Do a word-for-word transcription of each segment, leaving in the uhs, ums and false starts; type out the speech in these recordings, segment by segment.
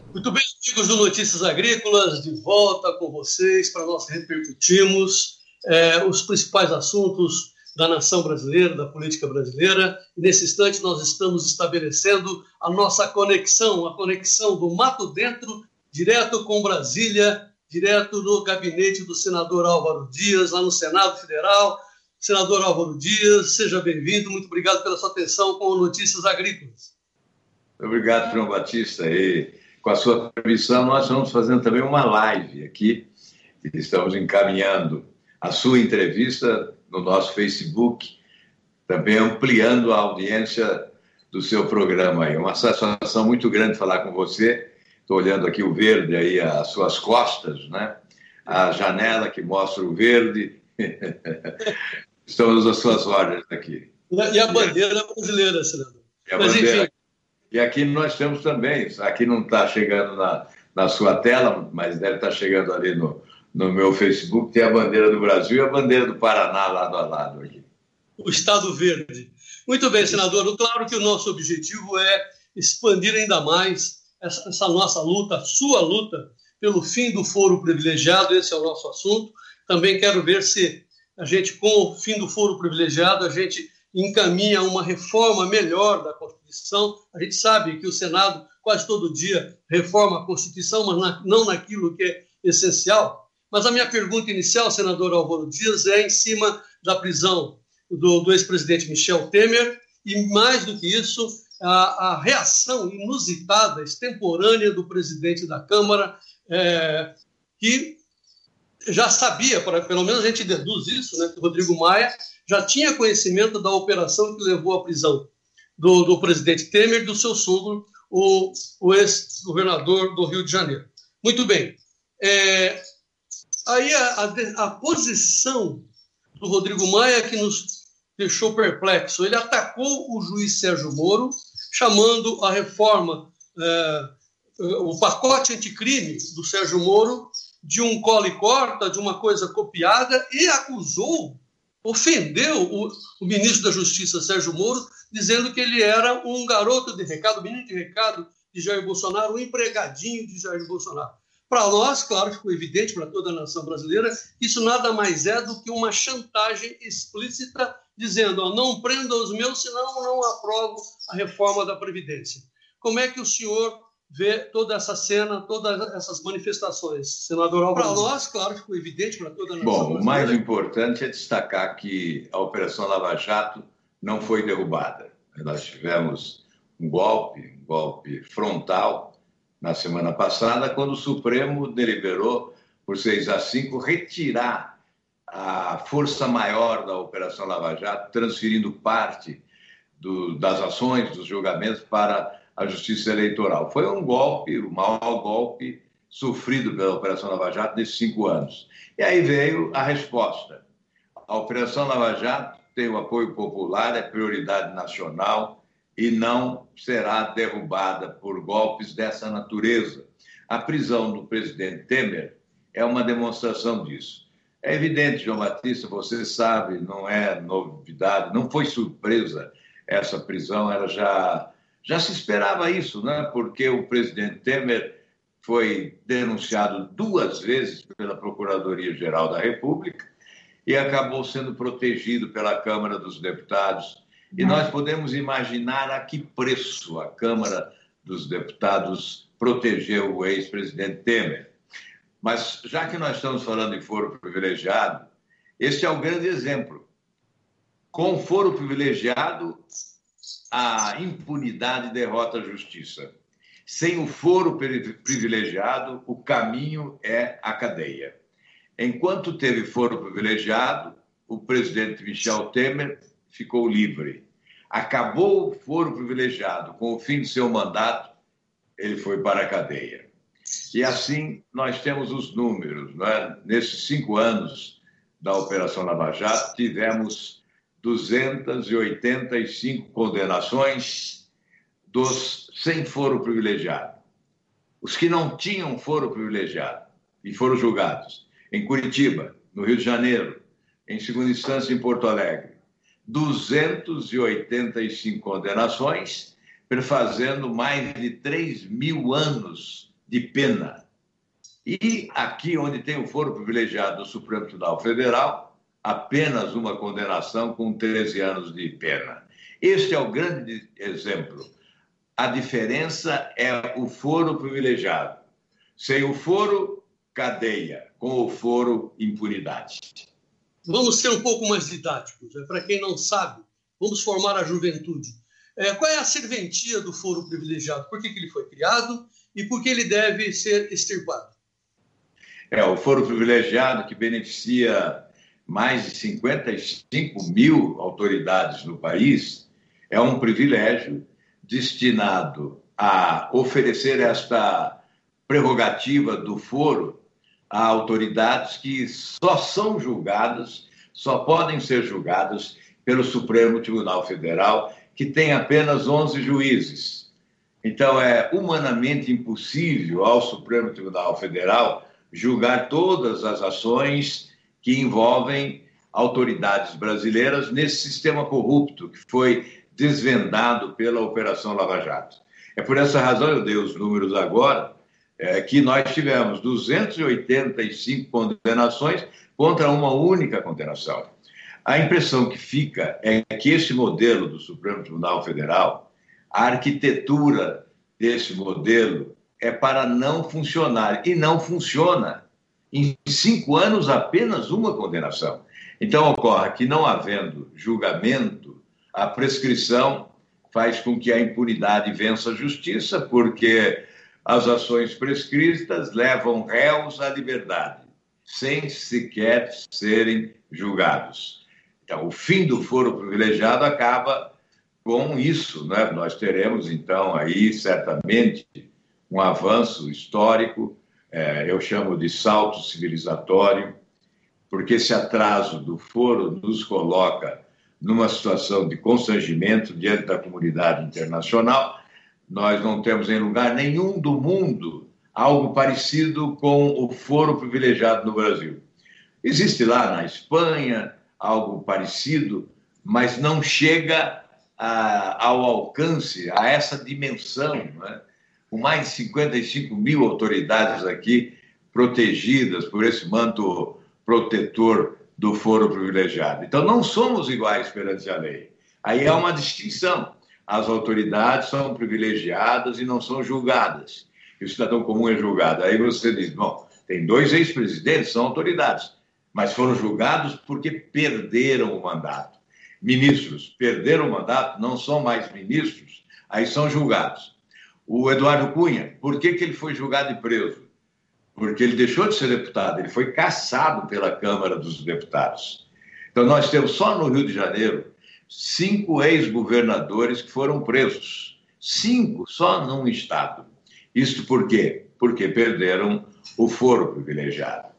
Muito bem, amigos do Notícias Agrícolas, de volta com vocês para nós repercutirmos é, os principais assuntos da nação brasileira, da política brasileira. E nesse instante nós estamos estabelecendo a nossa conexão, a conexão do Mato Dentro, direto com Brasília, direto no gabinete do senador Álvaro Dias, lá no Senado Federal. Senador Álvaro Dias, seja bem-vindo, muito obrigado pela sua atenção com o Notícias Agrícolas. Obrigado, João Batista. E com a sua permissão, nós estamos fazendo também uma live aqui. Estamos encaminhando a sua entrevista no nosso Facebook, também ampliando a audiência do seu programa. É uma satisfação muito grande falar com você. Estou olhando aqui o verde, aí, as suas costas, né? A janela que mostra o verde. Estamos às suas ordens aqui. E a bandeira brasileira, senador. E a Mas, bandeira... enfim... E aqui nós temos também, aqui não está chegando na, na sua tela, mas deve estar chegando ali no, no meu Facebook, tem a bandeira do Brasil e a bandeira do Paraná lado a lado aqui. O Estado Verde. Muito bem, senador. Claro que o nosso objetivo é expandir ainda mais essa, essa nossa luta, a sua luta pelo fim do foro privilegiado, esse é o nosso assunto. Também quero ver se a gente, com o fim do foro privilegiado, a gente encaminha uma reforma melhor da Constituição. A gente sabe que o Senado quase todo dia reforma a Constituição, mas na, não naquilo que é essencial. Mas a minha pergunta inicial, senador Álvaro Dias, é em cima da prisão do, do ex-presidente Michel Temer e, mais do que isso, a, a reação inusitada, extemporânea do presidente da Câmara, é, que já sabia, para, pelo menos a gente deduz isso, né, que o Rodrigo Maia já tinha conhecimento da operação que levou à prisão do, do presidente Temer e do seu sogro, o, o ex-governador do Rio de Janeiro. Muito bem. É, aí a, a, a posição do Rodrigo Maia que nos deixou perplexo. Ele atacou o juiz Sérgio Moro, chamando a reforma, é, o pacote anticrime do Sérgio Moro de um cola e corta, de uma coisa copiada, e acusou, ofendeu o, o ministro da Justiça, Sérgio Moro, dizendo que ele era um garoto de recado, um menino de recado de Jair Bolsonaro, um empregadinho de Jair Bolsonaro. Para nós, claro, ficou evidente para toda a nação brasileira, isso nada mais é do que uma chantagem explícita, dizendo, ó, não prenda os meus, senão não aprovo a reforma da Previdência. Como é que o senhor vê toda essa cena, todas essas manifestações, senador Álvaro? Para nós, claro, ficou evidente para toda a nação Bom, brasileira. O mais importante é destacar que a Operação Lava Jato não foi derrubada. Nós tivemos um golpe, um golpe frontal, na semana passada, quando o Supremo deliberou, por seis a cinco, retirar a força maior da Operação Lava Jato, transferindo parte do, das ações, dos julgamentos para a Justiça Eleitoral. Foi um golpe, o maior golpe sofrido pela Operação Lava Jato nesses cinco anos. E aí veio a resposta. A Operação Lava Jato tem o apoio popular, é prioridade nacional e não será derrubada por golpes dessa natureza. A prisão do presidente Temer é uma demonstração disso. É evidente, João Batista, você sabe, não é novidade, não foi surpresa essa prisão, ela já... Já se esperava isso, né? Porque o presidente Temer foi denunciado duas vezes pela Procuradoria-Geral da República e acabou sendo protegido pela Câmara dos Deputados. E nós podemos imaginar a que preço a Câmara dos Deputados protegeu o ex-presidente Temer. Mas, já que nós estamos falando de foro privilegiado, este é o grande exemplo. Com foro privilegiado, a impunidade derrota a justiça. Sem o foro privilegiado, o caminho é a cadeia. Enquanto teve foro privilegiado, o presidente Michel Temer ficou livre. Acabou o foro privilegiado, com o fim de seu mandato, ele foi para a cadeia. E assim nós temos os números, não é? Nesses cinco anos da Operação Lava Jato, tivemos duzentas e oitenta e cinco condenações dos sem foro privilegiado. Os que não tinham foro privilegiado e foram julgados em Curitiba, no Rio de Janeiro, em segunda instância em Porto Alegre, duzentas e oitenta e cinco condenações, perfazendo mais de três mil anos de pena. E aqui, onde tem o foro privilegiado do Supremo Tribunal Federal, apenas uma condenação com treze anos de pena. Este é o grande exemplo. A diferença é o foro privilegiado. Sem o foro, cadeia. Com o foro, impunidade. Vamos ser um pouco mais didáticos. Né? Para quem não sabe, vamos formar a juventude. É, qual é a serventia do foro privilegiado? Por que, que ele foi criado e por que ele deve ser extirpado? É, o foro privilegiado, que beneficia mais de cinquenta e cinco mil autoridades no país, é um privilégio destinado a oferecer esta prerrogativa do foro a autoridades que só são julgadas, só podem ser julgadas pelo Supremo Tribunal Federal, que tem apenas onze juízes. Então, é humanamente impossível ao Supremo Tribunal Federal julgar todas as ações que envolvem autoridades brasileiras nesse sistema corrupto que foi desvendado pela Operação Lava Jato. É por essa razão, eu dei os números agora, é, que nós tivemos duzentas e oitenta e cinco condenações contra uma única condenação. A impressão que fica é que esse modelo do Supremo Tribunal Federal, a arquitetura desse modelo é para não funcionar, e não funciona. Em cinco anos, apenas uma condenação. Então, ocorre que, não havendo julgamento, a prescrição faz com que a impunidade vença a justiça, porque as ações prescritas levam réus à liberdade, sem sequer serem julgados. Então, o fim do foro privilegiado acaba com isso, né? Nós teremos, então, aí, certamente, um avanço histórico, é, eu chamo de salto civilizatório, porque esse atraso do foro nos coloca numa situação de constrangimento diante da comunidade internacional. Nós não temos em lugar nenhum do mundo algo parecido com o foro privilegiado no Brasil. Existe lá na Espanha algo parecido, mas não chega a, ao alcance, a essa dimensão, né? Com mais de cinquenta e cinco mil autoridades aqui protegidas por esse manto protetor do foro privilegiado. Então, não somos iguais perante a lei. Aí há uma distinção. As autoridades são privilegiadas e não são julgadas. E o cidadão comum é julgado. Aí você diz, bom, tem dois ex-presidentes, são autoridades, mas foram julgados porque perderam o mandato. Ministros perderam o mandato, não são mais ministros, aí são julgados. O Eduardo Cunha, por que que ele foi julgado e preso? Porque ele deixou de ser deputado, ele foi cassado pela Câmara dos Deputados. Então, nós temos só no Rio de Janeiro cinco ex-governadores que foram presos. Cinco, só num estado. Isso por quê? Porque perderam o foro privilegiado.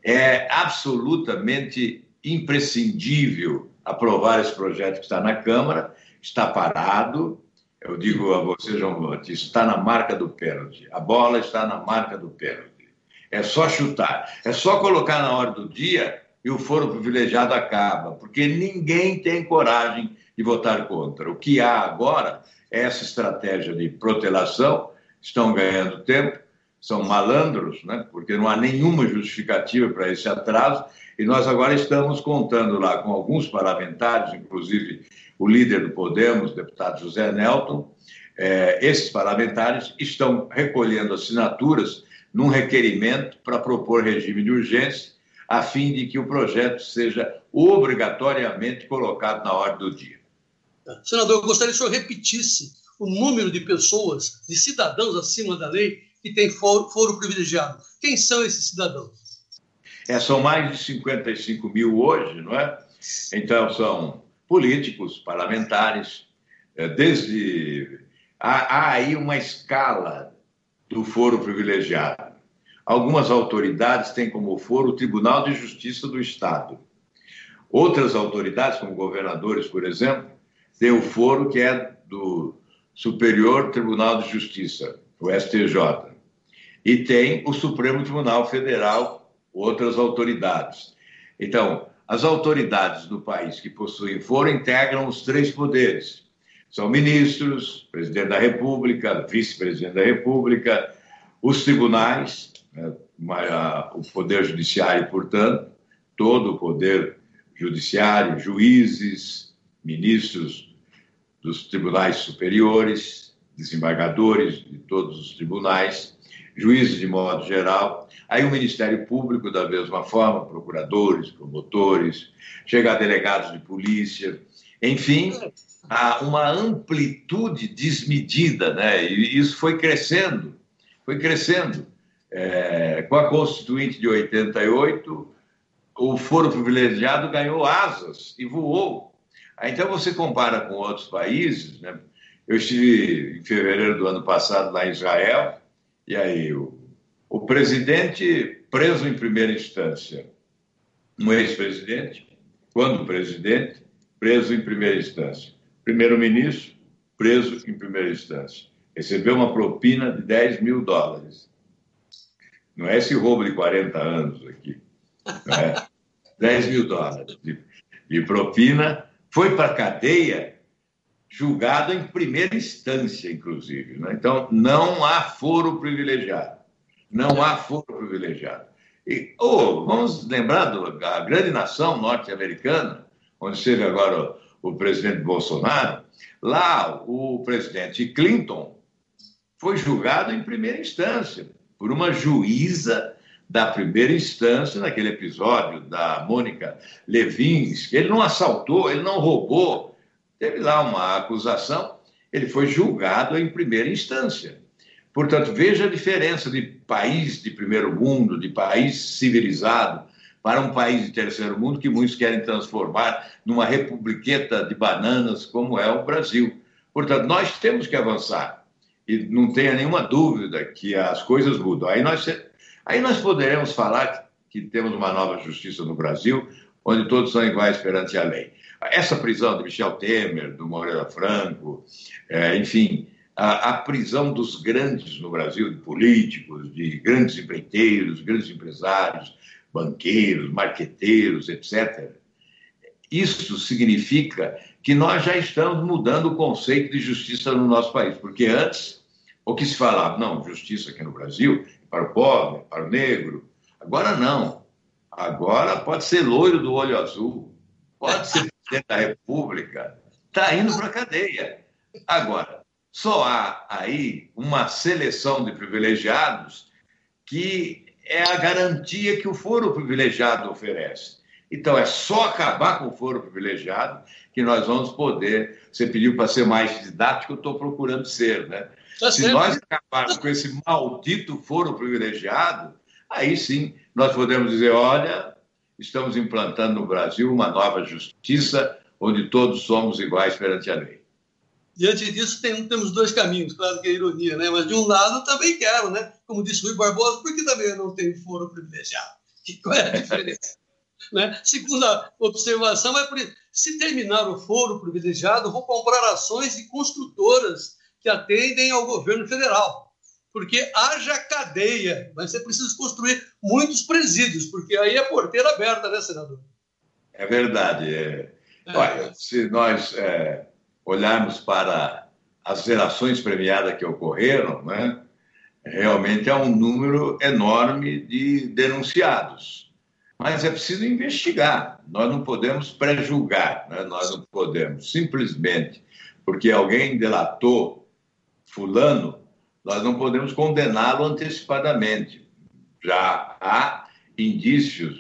É absolutamente imprescindível aprovar esse projeto que está na Câmara, está parado. Eu digo a você, João Batista, está na marca do pênalti. A bola está na marca do pênalti. É só chutar, é só colocar na hora do dia e o foro privilegiado acaba, porque ninguém tem coragem de votar contra. O que há agora é essa estratégia de protelação, estão ganhando tempo, são malandros, né? Porque não há nenhuma justificativa para esse atraso, e nós agora estamos contando lá com alguns parlamentares, inclusive o líder do Podemos, o deputado José Nelton. É, esses parlamentares estão recolhendo assinaturas num requerimento para propor regime de urgência, a fim de que o projeto seja obrigatoriamente colocado na ordem do dia. Senador, eu gostaria que o senhor repetisse o número de pessoas, de cidadãos acima da lei, que têm foro, foro privilegiado. Quem são esses cidadãos? É, são mais de cinquenta e cinco mil hoje, não é? Então, são políticos, parlamentares, desde... Há, há aí uma escala do foro privilegiado. Algumas autoridades têm como foro o Tribunal de Justiça do Estado. Outras autoridades, como governadores, por exemplo, têm o foro que é do Superior Tribunal de Justiça, o S T J. E tem o Supremo Tribunal Federal, outras autoridades. Então, as autoridades do país que possuem foro integram os três poderes. São ministros, presidente da República, vice-presidente da República, Os tribunais, né, o Poder Judiciário, portanto, todo o Poder Judiciário, juízes, ministros dos tribunais superiores, desembargadores de todos os tribunais, juízes de modo geral, aí o Ministério Público da mesma forma, procuradores, promotores, chega a delegados de polícia, enfim, há uma amplitude desmedida, né? E isso foi crescendo, foi crescendo. É, com a Constituinte de oitenta e oito, o foro privilegiado ganhou asas e voou. Então você compara com outros países, né? Eu estive em fevereiro do ano passado lá em Israel, e aí o, o presidente preso em primeira instância, um ex-presidente, quando presidente, preso em primeira instância, primeiro-ministro preso em primeira instância, recebeu uma propina de dez mil dólares. Não é esse roubo de quarenta anos aqui, não é? dez mil dólares de, de propina, foi para a cadeia, julgado em primeira instância, inclusive, né? Então, não há foro privilegiado. Não há foro privilegiado. E, oh, vamos lembrar da grande nação norte-americana, onde esteve agora o, o presidente Bolsonaro. Lá, o presidente Clinton foi julgado em primeira instância por uma juíza da primeira instância, naquele episódio da Mônica Lewinsky. Ele não assaltou, ele não roubou. Teve lá uma acusação, ele foi julgado em primeira instância. Portanto, veja a diferença de país de primeiro mundo, de país civilizado, para um país de terceiro mundo que muitos querem transformar numa republiqueta de bananas como é o Brasil. Portanto, nós temos que avançar. E não tenha nenhuma dúvida que as coisas mudam. Aí nós, aí nós poderemos falar que temos uma nova justiça no Brasil, onde todos são iguais perante a lei. Essa prisão de Michel Temer, do Moreira Franco, é, enfim, a, a prisão dos grandes no Brasil, de políticos, de grandes empreiteiros, grandes empresários, banqueiros, marqueteiros, etcétera. Isso significa que nós já estamos mudando o conceito de justiça no nosso país, porque antes, o que se falava, não, justiça aqui no Brasil é para o pobre, para o negro. Agora não. Agora pode ser loiro do olho azul, pode ser presidente da República, está indo para a cadeia. Agora, só há aí uma seleção de privilegiados que é a garantia que o foro privilegiado oferece. Então, é só acabar com o foro privilegiado que nós vamos poder... Você pediu para ser mais didático, eu estou procurando ser, né? Tá Se certo. Nós acabarmos com esse maldito foro privilegiado, aí sim nós podemos dizer, olha, estamos implantando no Brasil uma nova justiça onde todos somos iguais perante a lei. Diante disso, tem, temos dois caminhos, claro que é ironia, né? Mas de um lado também quero, né? Como disse o Rui Barbosa, porque também eu não tenho foro privilegiado. Qual é a diferença? Né? Segunda observação é, por se terminar o foro privilegiado, vou comprar ações de construtoras que atendem ao governo federal, porque haja cadeia, vai ser preciso construir muitos presídios, porque aí é porteira aberta, né, senador? É verdade. É. É. Olha, se nós é, olharmos para as gerações premiadas que ocorreram, né, realmente é um número enorme de denunciados. Mas é preciso investigar, nós não podemos pré-julgar, né? Nós não podemos simplesmente, porque alguém delatou fulano, nós não podemos condená-lo antecipadamente. Já há indícios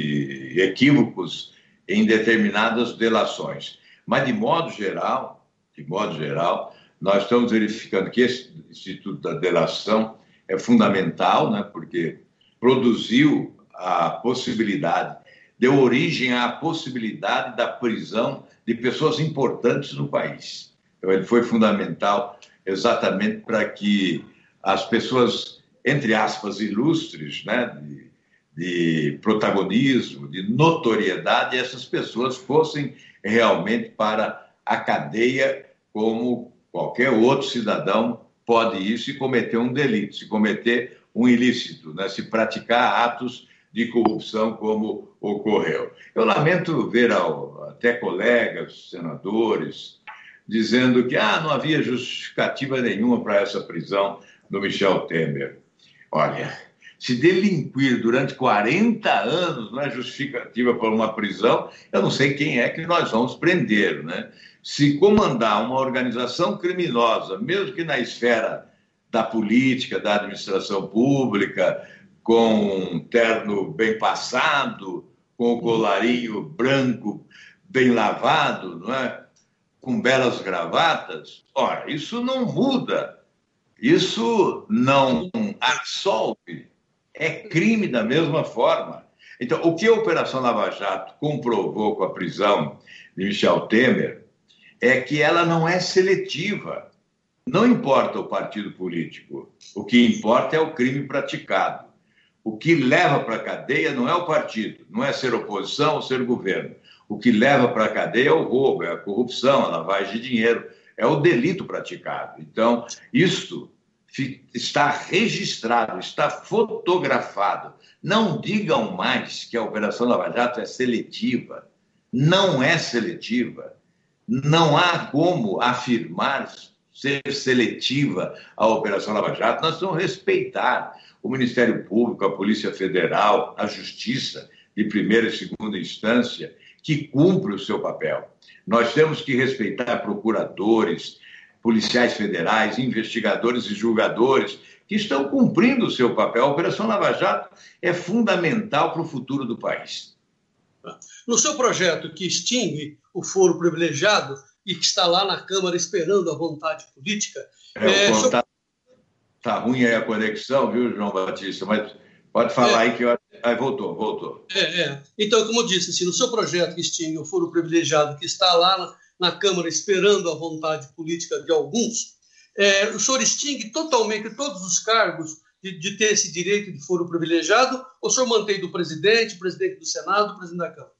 de equívocos em determinadas delações. Mas, de modo geral, de modo geral, nós estamos verificando que esse Instituto da Delação é fundamental, né? Porque produziu a possibilidade, deu origem à possibilidade da prisão de pessoas importantes no país. Então, ele foi fundamental exatamente para que as pessoas, entre aspas, ilustres, né, de, de protagonismo, de notoriedade, essas pessoas fossem realmente para a cadeia como qualquer outro cidadão pode ir se cometer um delito, se cometer um ilícito, né, se praticar atos de corrupção como ocorreu. Eu lamento ver ao, até colegas, senadores, dizendo que ah, não havia justificativa nenhuma para essa prisão do Michel Temer. Olha, se delinquir durante quarenta anos não é justificativa para uma prisão, eu não sei quem é que nós vamos prender, né? Se comandar uma organização criminosa, mesmo que na esfera da política, da administração pública, com um terno bem passado, com o colarinho branco bem lavado, não é? Com belas gravatas, ora, isso não muda, isso não absolve, é crime da mesma forma. Então, o que a Operação Lava Jato comprovou com a prisão de Michel Temer é que ela não é seletiva. Não importa o partido político, o que importa é o crime praticado. O que leva para a cadeia não é o partido, não é ser oposição ou ser governo. O que leva para a cadeia é o roubo, é a corrupção, a lavagem de dinheiro, é o delito praticado. Então, isto está registrado, está fotografado. Não digam mais que a Operação Lava Jato é seletiva. Não é seletiva. Não há como afirmar ser seletiva a Operação Lava Jato. Nós vamos respeitar o Ministério Público, a Polícia Federal, a Justiça de primeira e segunda instância, que cumpre o seu papel. Nós temos que respeitar procuradores, policiais federais, investigadores e julgadores que estão cumprindo o seu papel. A Operação Lava Jato é fundamental para o futuro do país. No seu projeto que extingue o foro privilegiado e que está lá na Câmara esperando a vontade política... É, é, o contato está ruim aí a conexão, viu, João Batista? Mas pode falar é, aí que... Eu... Aí voltou, voltou. É, é. Então, como eu disse, assim, no seu projeto que extingue o foro privilegiado que está lá na, na Câmara esperando a vontade política de alguns, é, o senhor extingue totalmente todos os cargos de, de ter esse direito de foro privilegiado, ou o senhor mantém do presidente, presidente do Senado, presidente da Câmara?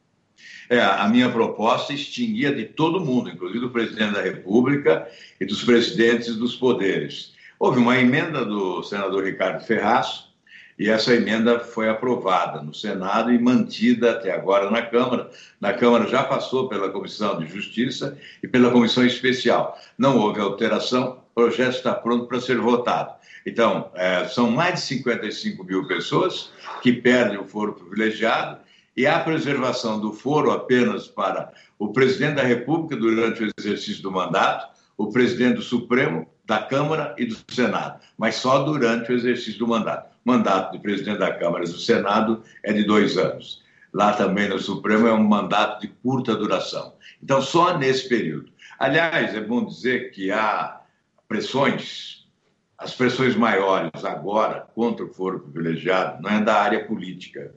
É, a minha proposta extinguia de todo mundo, inclusive do presidente da República e dos presidentes dos poderes. Houve uma emenda do senador Ricardo Ferraz, e essa emenda foi aprovada no Senado e mantida até agora na Câmara. Na Câmara já passou pela Comissão de Justiça e pela Comissão Especial. Não houve alteração, o projeto está pronto para ser votado. Então, é, são mais de cinquenta e cinco mil pessoas que perdem o foro privilegiado e a preservação do foro apenas para o presidente da República durante o exercício do mandato, o presidente do Supremo, da Câmara e do Senado, mas só durante o exercício do mandato. O mandato do presidente da Câmara e do Senado é de dois anos. Lá também no Supremo é um mandato de curta duração. Então, só nesse período. Aliás, é bom dizer que há pressões, as pressões maiores agora contra o foro privilegiado não é da área política,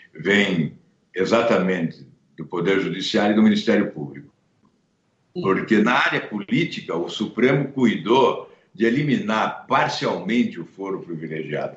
vem exatamente do Poder Judiciário e do Ministério Público. Porque na área política, o Supremo cuidou de eliminar parcialmente o foro privilegiado.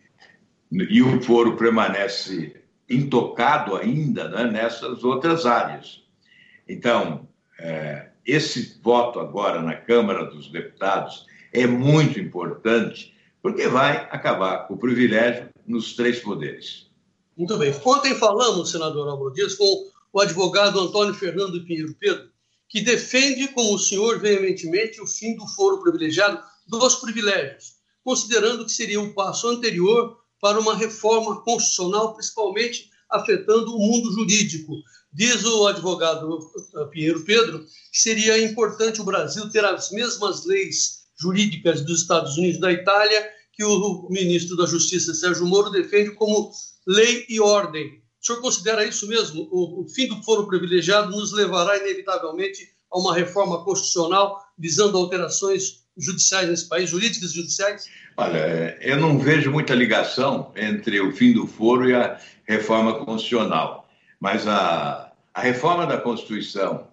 E o foro permanece intocado ainda, né, nessas outras áreas. Então, é, esse voto agora na Câmara dos Deputados é muito importante, porque vai acabar com o privilégio nos três poderes. Muito bem. Ontem falamos, senador Álvaro Dias, com o advogado Antônio Fernando Pinheiro Pedro, que defende, como o senhor, veementemente, o fim do foro privilegiado dos privilégios, considerando que seria um passo anterior para uma reforma constitucional, principalmente afetando o mundo jurídico. Diz o advogado Pinheiro Pedro que seria importante o Brasil ter as mesmas leis jurídicas dos Estados Unidos e da Itália que o ministro da Justiça, Sérgio Moro, defende como lei e ordem. O senhor considera isso mesmo? O, o fim do foro privilegiado nos levará inevitavelmente a uma reforma constitucional visando alterações judiciais nesse país, jurídicas e judiciais? Olha, eu não vejo muita ligação entre o fim do foro e a reforma constitucional, mas a, a reforma da Constituição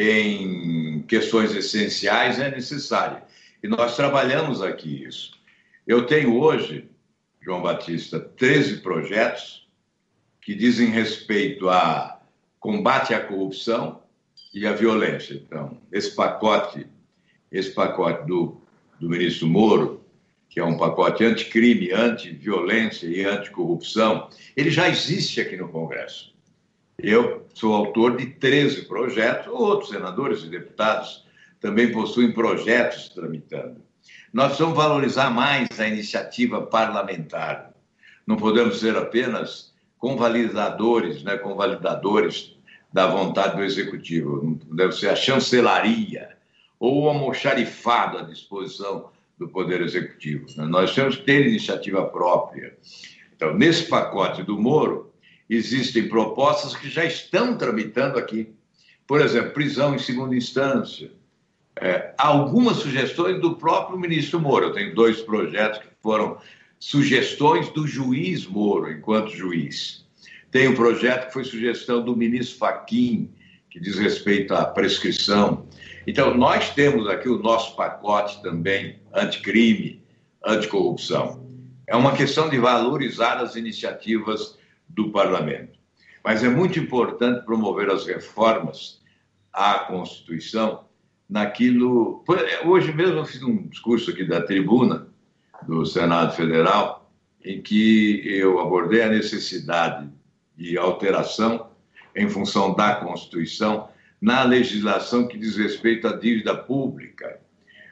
em questões essenciais é necessária. E nós trabalhamos aqui isso. Eu tenho hoje, João Batista, treze projetos que dizem respeito a combate à corrupção e à violência. Então, esse pacote, esse pacote do, do ministro Moro, que é um pacote anticrime, antiviolência e anticorrupção, ele já existe aqui no Congresso. Eu sou autor de treze projetos, outros senadores e deputados também possuem projetos tramitando. Nós precisamos valorizar mais a iniciativa parlamentar. Não podemos ser apenas convalidadores, né, convalidadores da vontade do Executivo. Não podemos ser a chancelaria ou o almoxarifado à disposição do Poder Executivo. Nós temos que ter iniciativa própria. Então, nesse pacote do Moro, existem propostas que já estão tramitando aqui. Por exemplo, prisão em segunda instância. É, algumas sugestões do próprio ministro Moro. Eu tenho dois projetos que foram sugestões do juiz Moro, enquanto juiz. Tem um projeto que foi sugestão do ministro Fachin, que diz respeito à prescrição. Então, nós temos aqui o nosso pacote também anticrime, anticorrupção. É uma questão de valorizar as iniciativas do parlamento. Mas é muito importante promover as reformas à Constituição naquilo... Hoje mesmo eu fiz um discurso aqui da tribuna do Senado Federal em que eu abordei a necessidade de alteração em função da Constituição na legislação que diz respeito à dívida pública.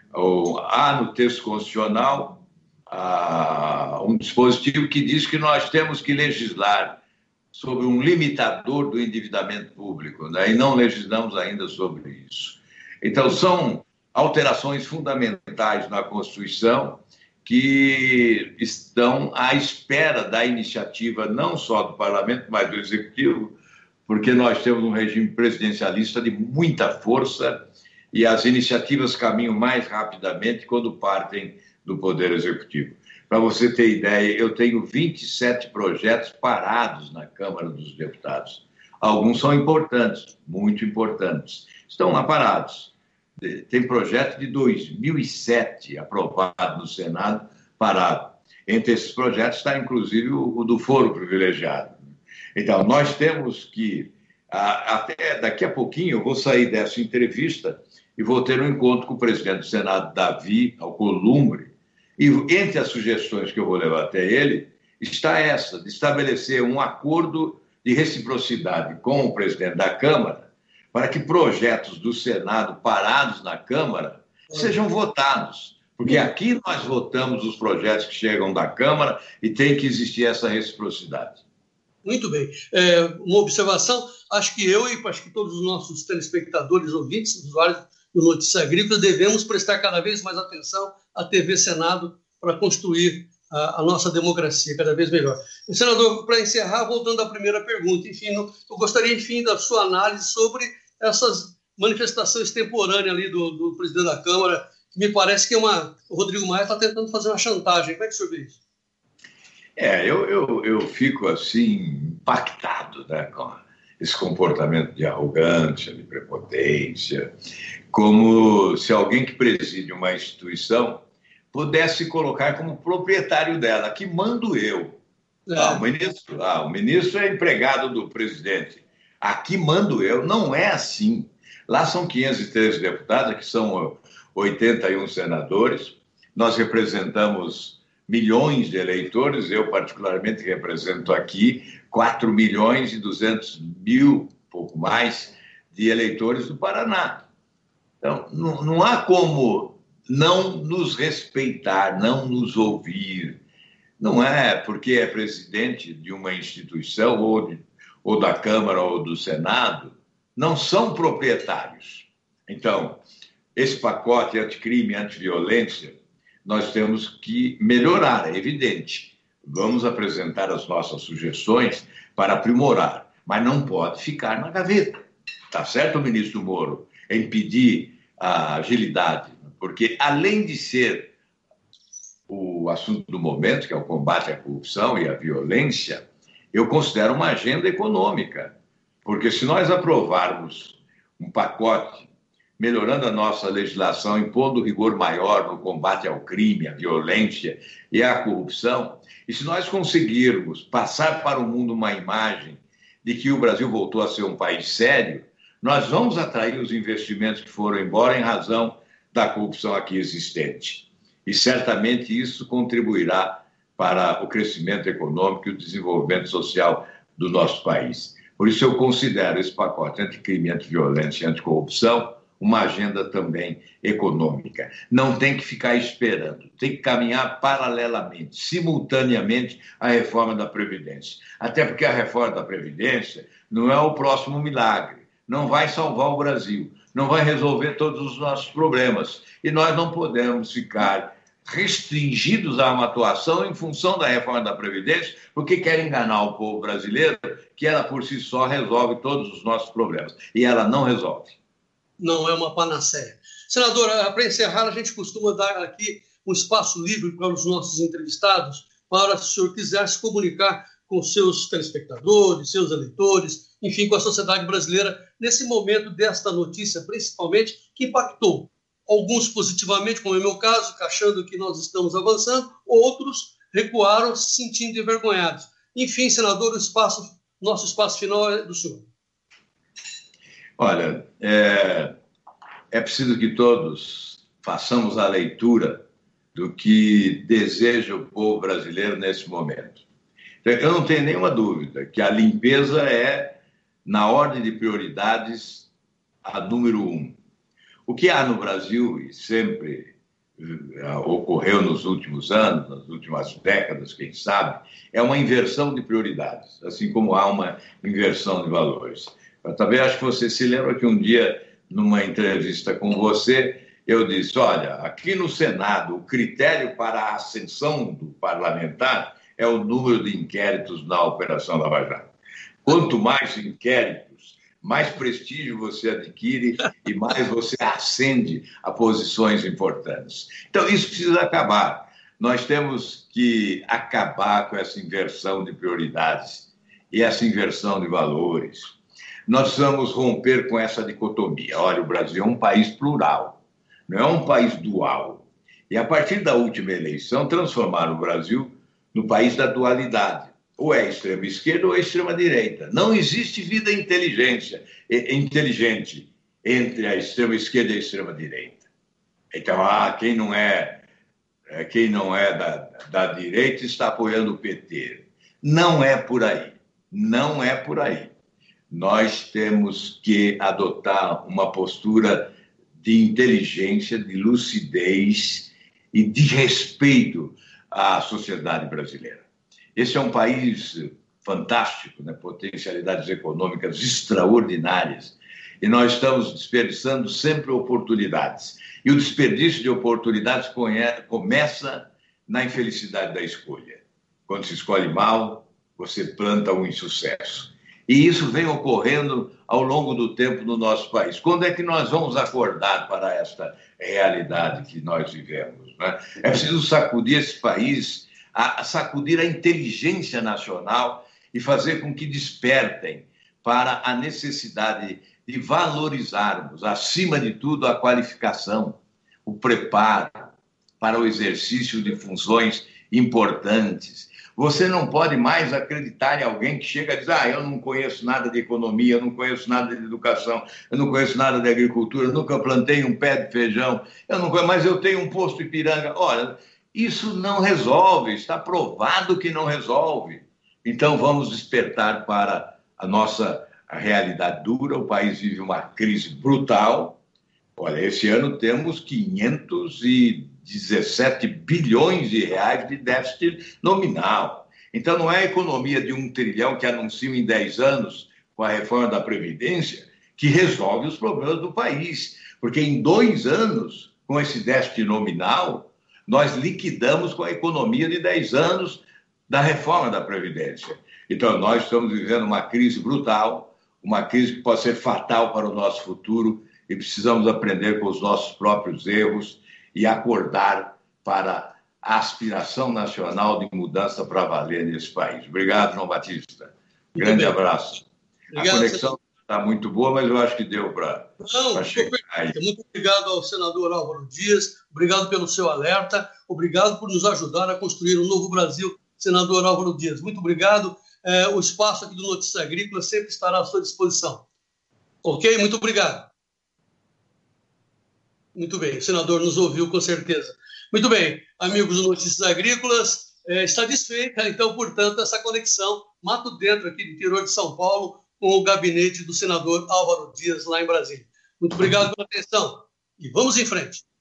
Há no texto constitucional um dispositivo que diz que nós temos que legislar sobre um limitador do endividamento público, né? E não legislamos ainda sobre isso. Então, são alterações fundamentais na Constituição que estão à espera da iniciativa não só do Parlamento, mas do Executivo, porque nós temos um regime presidencialista de muita força e as iniciativas caminham mais rapidamente quando partem do Poder Executivo. Para você ter ideia, eu tenho vinte e sete projetos parados na Câmara dos Deputados. Alguns são importantes, muito importantes. Estão lá parados. Tem projeto de dois mil e sete aprovado no Senado, parado. Entre esses projetos está, inclusive, o do foro privilegiado. Então, nós temos que, até daqui a pouquinho, eu vou sair dessa entrevista e vou ter um encontro com o presidente do Senado, Davi Alcolumbre, e entre as sugestões que eu vou levar até ele, está essa, de estabelecer um acordo de reciprocidade com o presidente da Câmara, para que projetos do Senado parados na Câmara sejam votados. Porque aqui nós votamos os projetos que chegam da Câmara e tem que existir essa reciprocidade. Muito bem. É, uma observação, acho que eu e acho que todos os nossos telespectadores, ouvintes, usuários do Notícias Agrícolas, devemos prestar cada vez mais atenção à T V Senado para construir a, a nossa democracia cada vez melhor. Senador, para encerrar, voltando à primeira pergunta, enfim, eu gostaria, enfim, da sua análise sobre essas manifestações temporâneas ali do, do presidente da Câmara, que me parece que é uma, o Rodrigo Maia está tentando fazer uma chantagem. Como é que o senhor vê isso? É, eu, eu, eu fico, assim, impactado, né, com esse comportamento de arrogância, de prepotência, como se alguém que preside uma instituição pudesse colocar como proprietário dela, que mando eu. É. Ah, o ministro, ah, o ministro é empregado do presidente. Aqui mando eu. Não é assim. Lá são quinhentos e treze deputados, aqui são oitenta e um senadores. Nós representamos milhões de eleitores. Eu, particularmente, represento aqui quatro milhões e duzentos mil, pouco mais, de eleitores do Paraná. Então, não, não há como não nos respeitar, não nos ouvir. Não é porque é presidente de uma instituição ou, de, ou da Câmara ou do Senado, não são proprietários. Então, esse pacote anticrime, antiviolência, nós temos que melhorar, é evidente. Vamos apresentar as nossas sugestões para aprimorar, mas não pode ficar na gaveta. Está certo, ministro Moro, em pedir a agilidade, porque além de ser o assunto do momento, que é o combate à corrupção e à violência, eu considero uma agenda econômica, porque se nós aprovarmos um pacote melhorando a nossa legislação, impondo rigor maior no combate ao crime, à violência e à corrupção, e se nós conseguirmos passar para o mundo uma imagem de que o Brasil voltou a ser um país sério, nós vamos atrair os investimentos que foram embora em razão da corrupção aqui existente. E certamente isso contribuirá para o crescimento econômico e o desenvolvimento social do nosso país. Por isso eu considero esse pacote anticrime, antiviolência e anticorrupção uma agenda também econômica. Não tem que ficar esperando, tem que caminhar paralelamente, simultaneamente à reforma da Previdência. Até porque a reforma da Previdência não é o próximo milagre, não vai salvar o Brasil, não vai resolver todos os nossos problemas. E nós não podemos ficar restringidos a uma atuação em função da reforma da Previdência, porque querem enganar o povo brasileiro que ela por si só resolve todos os nossos problemas. E ela não resolve. Não é uma panaceia. Senadora, para encerrar, a gente costuma dar aqui um espaço livre para os nossos entrevistados, para, se o senhor quiser, se comunicar com seus telespectadores, seus eleitores, enfim, com a sociedade brasileira, nesse momento desta notícia, principalmente, que impactou alguns positivamente, como é o meu caso, achando que nós estamos avançando, outros recuaram, se sentindo envergonhados. Enfim, senador, o espaço, nosso espaço final é do senhor. Olha, é, é preciso que todos façamos a leitura do que deseja o povo brasileiro nesse momento. Eu não tenho nenhuma dúvida que a limpeza é, na ordem de prioridades, a número um. O que há no Brasil, e sempre ocorreu nos últimos anos, nas últimas décadas, quem sabe, é uma inversão de prioridades, assim como há uma inversão de valores. Eu também acho que você se lembra que um dia, numa entrevista com você, eu disse, olha, aqui no Senado, o critério para a ascensão do parlamentar é o número de inquéritos na Operação Lava Jato. Quanto mais inquéritos, mais prestígio você adquire e mais você ascende a posições importantes. Então, isso precisa acabar. Nós temos que acabar com essa inversão de prioridades e essa inversão de valores. Nós precisamos romper com essa dicotomia. Olha, o Brasil é um país plural, não é um país dual. E, a partir da última eleição, transformar o Brasil no país da dualidade. Ou é extrema esquerda ou é extrema direita. Não existe vida inteligência, inteligente entre a extrema esquerda e a extrema direita. Então, ah, quem não é, quem não é da, da direita está apoiando o P T. Não é por aí. Não é por aí. Nós temos que adotar uma postura de inteligência, de lucidez e de respeito à sociedade brasileira. Esse é um país fantástico, né? Potencialidades econômicas extraordinárias. E nós estamos desperdiçando sempre oportunidades. E o desperdício de oportunidades começa na infelicidade da escolha. Quando se escolhe mal, você planta um insucesso. E isso vem ocorrendo ao longo do tempo no nosso país. Quando é que nós vamos acordar para esta realidade que nós vivemos, né? É preciso sacudir esse país, a sacudir a inteligência nacional e fazer com que despertem para a necessidade de valorizarmos, acima de tudo, a qualificação, o preparo para o exercício de funções importantes. Você não pode mais acreditar em alguém que chega e diz, ah, eu não conheço nada de economia, eu não conheço nada de educação, eu não conheço nada de agricultura, eu nunca plantei um pé de feijão, eu não conheço, mas eu tenho um posto Ipiranga. Olha, isso não resolve, está provado que não resolve. Então vamos despertar para a nossa a realidade dura, o país vive uma crise brutal. Olha, esse ano temos quinhentos e dezessete bilhões de reais de déficit nominal. Então não é a economia de um trilhão que anunciam em dez anos com a reforma da Previdência que resolve os problemas do país. Porque em dois anos, com esse déficit nominal, nós liquidamos com a economia de dez anos da reforma da Previdência. Então nós estamos vivendo uma crise brutal, uma crise que pode ser fatal para o nosso futuro e precisamos aprender com os nossos próprios erros e acordar para a aspiração nacional de mudança para valer nesse país. Obrigado, João Batista. Grande abraço. Obrigado, a conexão está muito boa, mas eu acho que deu para chegar aí. Muito obrigado ao senador Álvaro Dias, obrigado pelo seu alerta, obrigado por nos ajudar a construir um novo Brasil, senador Álvaro Dias. Muito obrigado. É, o espaço aqui do Notícias Agrícolas sempre estará à sua disposição. Ok? Muito obrigado. Muito bem, o senador nos ouviu com certeza. Muito bem, amigos do Notícias Agrícolas, é, está desfeita, então, portanto, essa conexão Mato Dentro, aqui do interior de São Paulo, com o gabinete do senador Álvaro Dias, lá em Brasília. Muito obrigado pela atenção e vamos em frente.